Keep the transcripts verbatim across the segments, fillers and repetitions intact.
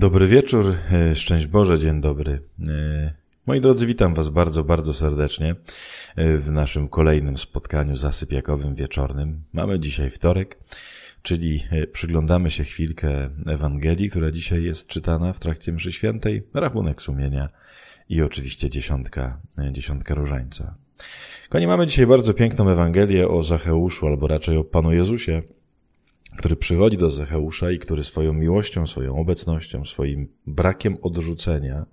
Dobry wieczór, szczęść Boże, dzień dobry. Moi drodzy, witam Was bardzo, bardzo serdecznie w naszym kolejnym spotkaniu zasypiakowym wieczornym. Mamy dzisiaj wtorek, czyli przyglądamy się chwilkę Ewangelii, która dzisiaj jest czytana w trakcie mszy świętej, rachunek sumienia i oczywiście dziesiątka, dziesiątka różańca. Kochani, mamy dzisiaj bardzo piękną Ewangelię o Zacheuszu, albo raczej o Panu Jezusie, który przychodzi do Zacheusza i który swoją miłością, swoją obecnością, swoim brakiem odrzucenia,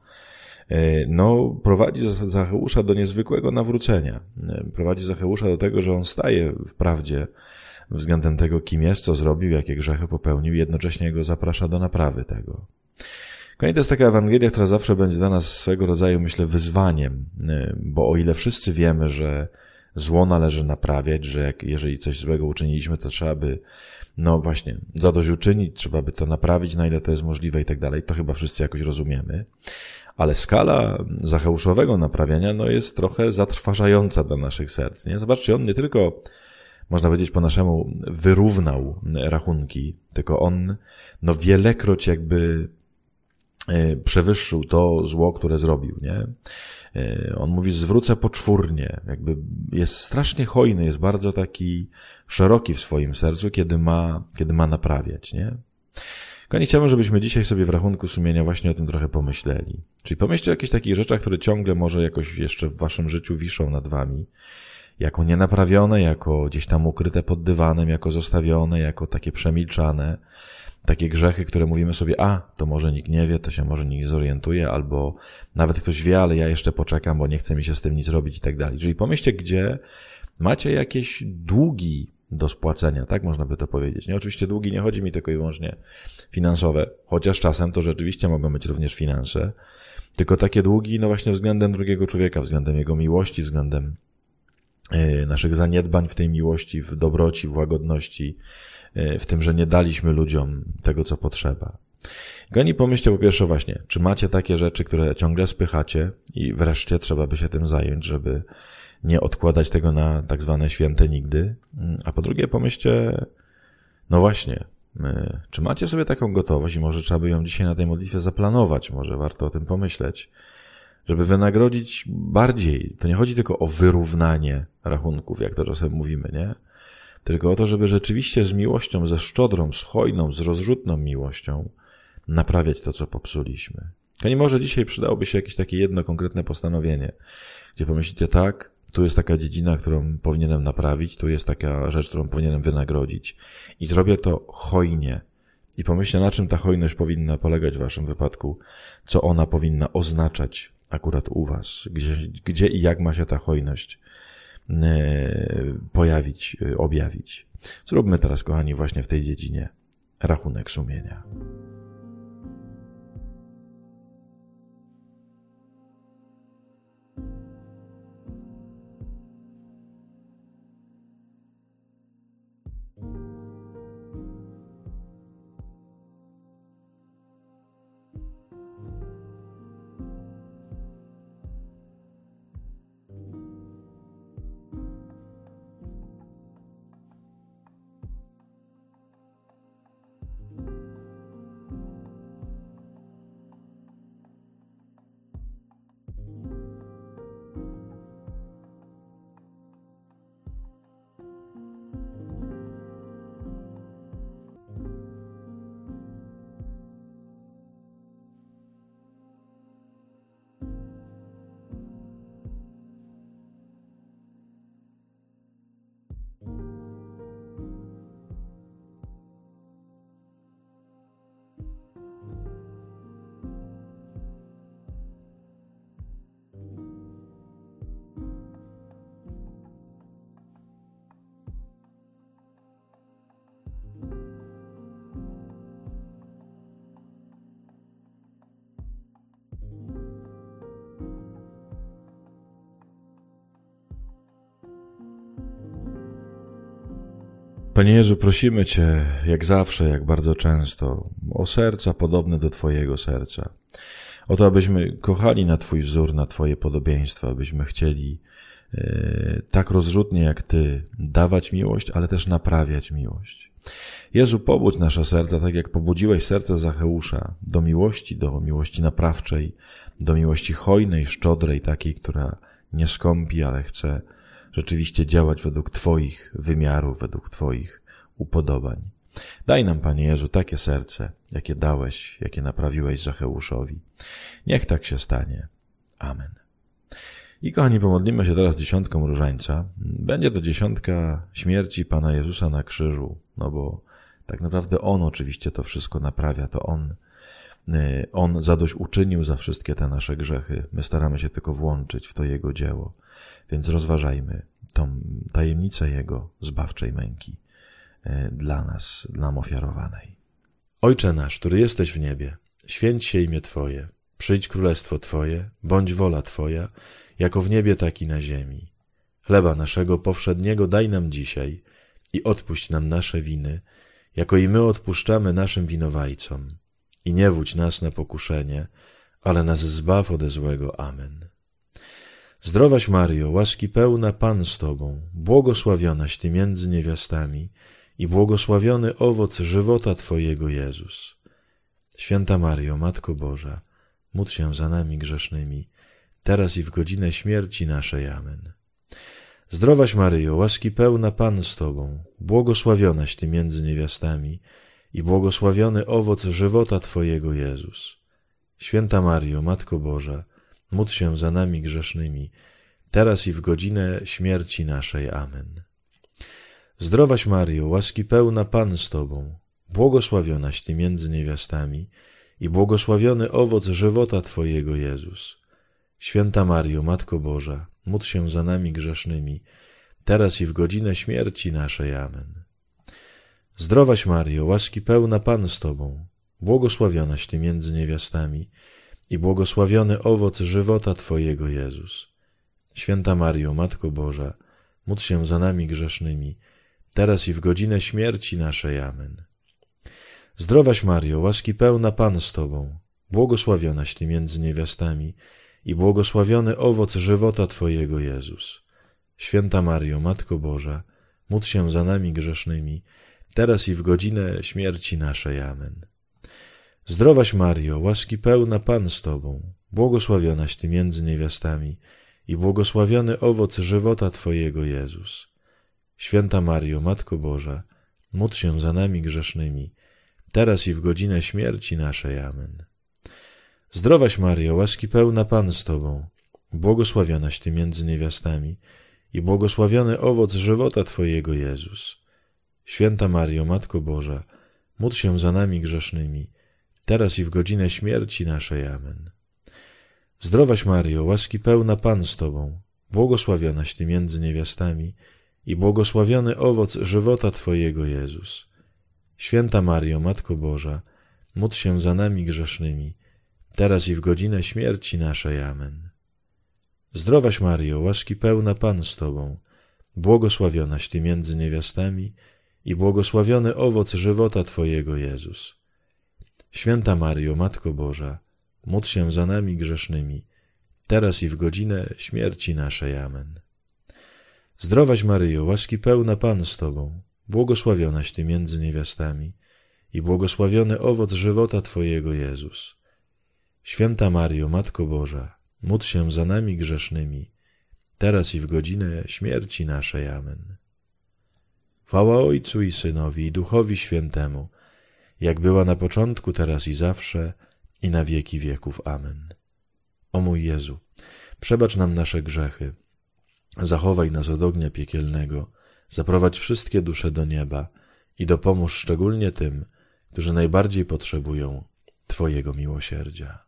no, prowadzi Zacheusza do niezwykłego nawrócenia. Prowadzi Zacheusza do tego, że on staje w prawdzie względem tego, kim jest, co zrobił, jakie grzechy popełnił i jednocześnie go zaprasza do naprawy tego. Kochani, to jest taka Ewangelia, która zawsze będzie dla nas swego rodzaju, myślę, wyzwaniem, bo o ile wszyscy wiemy, że zło należy naprawiać, że jak, jeżeli coś złego uczyniliśmy, to trzeba by, no właśnie, zadośćuczynić, trzeba by to naprawić, na ile to jest możliwe i tak dalej, to chyba wszyscy jakoś rozumiemy. Ale skala zacheuszowego naprawiania, no jest trochę zatrważająca dla naszych serc, nie? Zobaczcie, on nie tylko, można powiedzieć po naszemu, wyrównał rachunki, tylko on, no wielekroć jakby przewyższył to zło, które zrobił, nie? On mówi, zwrócę poczwórnie, jakby jest strasznie hojny, jest bardzo taki szeroki w swoim sercu, kiedy ma, kiedy ma naprawiać, nie? Kochani, chciałbym, żebyśmy dzisiaj sobie w rachunku sumienia właśnie o tym trochę pomyśleli. Czyli pomyślcie o jakichś takich rzeczach, które ciągle może jakoś jeszcze w waszym życiu wiszą nad wami, jako nienaprawione, jako gdzieś tam ukryte pod dywanem, jako zostawione, jako takie przemilczane, takie grzechy, które mówimy sobie, a, to może nikt nie wie, to się może nikt zorientuje, albo nawet ktoś wie, ale ja jeszcze poczekam, bo nie chce mi się z tym nic robić i tak dalej. Czyli pomyślcie, gdzie macie jakieś długi do spłacenia, tak można by to powiedzieć. Nie, oczywiście długi nie chodzi mi tylko i wyłącznie finansowe, chociaż czasem to rzeczywiście mogą być również finanse, tylko takie długi, no właśnie względem drugiego człowieka, względem jego miłości, względem yy, naszych zaniedbań w tej miłości, w dobroci, w łagodności, w tym, że nie daliśmy ludziom tego, co potrzeba. Kochani, pomyślcie po pierwsze właśnie, czy macie takie rzeczy, które ciągle spychacie i wreszcie trzeba by się tym zająć, żeby nie odkładać tego na tak zwane święte nigdy. A po drugie pomyślcie, no właśnie, czy macie sobie taką gotowość i może trzeba by ją dzisiaj na tej modlitwie zaplanować, może warto o tym pomyśleć, żeby wynagrodzić bardziej. To nie chodzi tylko o wyrównanie rachunków, jak to czasem mówimy, nie? Tylko o to, żeby rzeczywiście z miłością, ze szczodrą, z hojną, z rozrzutną miłością naprawiać to, co popsuliśmy. Kochani, może dzisiaj przydałoby się jakieś takie jedno konkretne postanowienie, gdzie pomyślicie, tak, tu jest taka dziedzina, którą powinienem naprawić, tu jest taka rzecz, którą powinienem wynagrodzić i zrobię to hojnie. I pomyślcie, na czym ta hojność powinna polegać w waszym wypadku, co ona powinna oznaczać akurat u was, gdzie, gdzie i jak ma się ta hojność pojawić, objawić. Zróbmy teraz, kochani, właśnie w tej dziedzinie rachunek sumienia. Panie Jezu, prosimy Cię, jak zawsze, jak bardzo często, o serca podobne do Twojego serca. O to, abyśmy kochali na Twój wzór, na Twoje podobieństwa, abyśmy chcieli e, tak rozrzutnie jak Ty dawać miłość, ale też naprawiać miłość. Jezu, pobudź nasze serca, tak jak pobudziłeś serce Zacheusza, do miłości, do miłości naprawczej, do miłości hojnej, szczodrej, takiej, która nie skąpi, ale chce rzeczywiście działać według Twoich wymiarów, według Twoich upodobań. Daj nam, Panie Jezu, takie serce, jakie dałeś, jakie naprawiłeś Zacheuszowi. Niech tak się stanie. Amen. I kochani, pomodlimy się teraz dziesiątką różańca. Będzie to dziesiątka śmierci Pana Jezusa na krzyżu, no bo tak naprawdę On oczywiście to wszystko naprawia, to On, On zadośćuczynił za wszystkie te nasze grzechy. My staramy się tylko włączyć w to Jego dzieło, więc rozważajmy tą tajemnicę Jego zbawczej męki dla nas, dla nam ofiarowanej. Ojcze nasz, który jesteś w niebie, święć się imię Twoje, przyjdź królestwo Twoje, bądź wola Twoja, jako w niebie, tak i na ziemi. Chleba naszego powszedniego daj nam dzisiaj i odpuść nam nasze winy, jako i my odpuszczamy naszym winowajcom. I nie wódź nas na pokuszenie, ale nas zbaw ode złego. Amen. Zdrowaś Maryjo, łaski pełna, Pan z Tobą, błogosławionaś Ty między niewiastami i błogosławiony owoc żywota Twojego, Jezus. Święta Maryjo, Matko Boża, módl się za nami grzesznymi, teraz i w godzinę śmierci naszej. Amen. Zdrowaś Maryjo, łaski pełna, Pan z Tobą, błogosławionaś Ty między niewiastami i błogosławiony owoc żywota Twojego, Jezus. Święta Maryjo, Matko Boża, módl się za nami grzesznymi, teraz i w godzinę śmierci naszej. Amen. Zdrowaś Maryjo, łaski pełna, Pan z Tobą, błogosławionaś Ty między niewiastami i błogosławiony owoc żywota Twojego, Jezus. Święta Maryjo, Matko Boża, módl się za nami grzesznymi, teraz i w godzinę śmierci naszej. Amen. Zdrowaś Maryjo, łaski pełna, Pan z Tobą, błogosławionaś Ty między niewiastami i błogosławiony owoc żywota Twojego, Jezus. Święta Maryjo, Matko Boża, módl się za nami grzesznymi, teraz i w godzinę śmierci naszej. Amen. Zdrowaś Maryjo, łaski pełna, Pan z Tobą, błogosławionaś Ty między niewiastami i błogosławiony owoc żywota Twojego, Jezus. Święta Maryjo, Matko Boża, módl się za nami grzesznymi, teraz i w godzinę śmierci naszej. Amen. Zdrowaś Maryjo, łaski pełna, Pan z Tobą, błogosławionaś Ty między niewiastami i błogosławiony owoc żywota Twojego, Jezus. Święta Maryjo, Matko Boża, módl się za nami grzesznymi, teraz i w godzinę śmierci naszej. Amen. Zdrowaś Maryjo, łaski pełna, Pan z Tobą, błogosławionaś Ty między niewiastami i błogosławiony owoc żywota Twojego, Jezus. Święta Maryjo, Matko Boża, módl się za nami grzesznymi, teraz i w godzinę śmierci naszej. Amen. Zdrowaś Maryjo, łaski pełna, Pan z Tobą, błogosławionaś Ty między niewiastami i błogosławiony owoc żywota Twojego, Jezus. Święta Maryjo, Matko Boża, módl się za nami grzesznymi, teraz i w godzinę śmierci naszej. Amen. Zdrowaś Maryjo, łaski pełna, Pan z Tobą, błogosławionaś Ty między niewiastami i błogosławiony owoc żywota Twojego, Jezus. Święta Maryjo, Matko Boża, módl się za nami grzesznymi, teraz i w godzinę śmierci naszej. Amen. Zdrowaś Maryjo, łaski pełna, Pan z Tobą, błogosławionaś Ty między niewiastami i błogosławiony owoc żywota Twojego, Jezus. Święta Maryjo, Matko Boża, módl się za nami grzesznymi, teraz i w godzinę śmierci naszej. Amen. Chwała Ojcu i Synowi i Duchowi Świętemu, jak była na początku, teraz i zawsze, i na wieki wieków. Amen. O mój Jezu, przebacz nam nasze grzechy, zachowaj nas od ognia piekielnego, zaprowadź wszystkie dusze do nieba i dopomóż szczególnie tym, którzy najbardziej potrzebują Twojego miłosierdzia.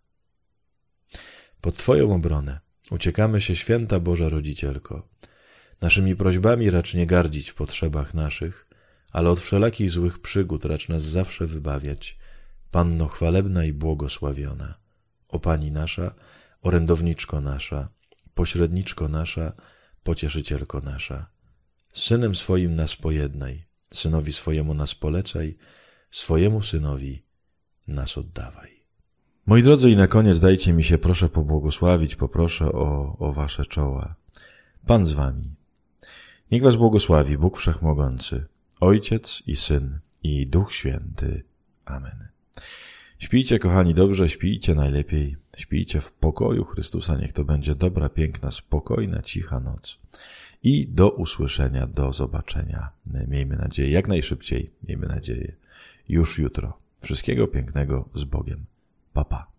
Pod Twoją obronę uciekamy się, Święta Boża Rodzicielko. Naszymi prośbami racz nie gardzić w potrzebach naszych, ale od wszelakich złych przygód racz nas zawsze wybawiać, Panno chwalebna i błogosławiona. O Pani nasza, orędowniczko nasza, pośredniczko nasza, pocieszycielko nasza. Z Synem swoim nas pojednaj, Synowi swojemu nas polecaj, swojemu Synowi nas oddawaj. Moi drodzy, i na koniec dajcie mi się proszę pobłogosławić, poproszę o, o wasze czoła. Pan z wami. Niech was błogosławi Bóg Wszechmogący, Ojciec i Syn i Duch Święty. Amen. Śpijcie, kochani, dobrze, śpijcie najlepiej. Śpijcie w pokoju Chrystusa. Niech to będzie dobra, piękna, spokojna, cicha noc. I do usłyszenia, do zobaczenia. Miejmy nadzieję, jak najszybciej, miejmy nadzieję, już jutro. Wszystkiego pięknego z Bogiem. Pa, pa.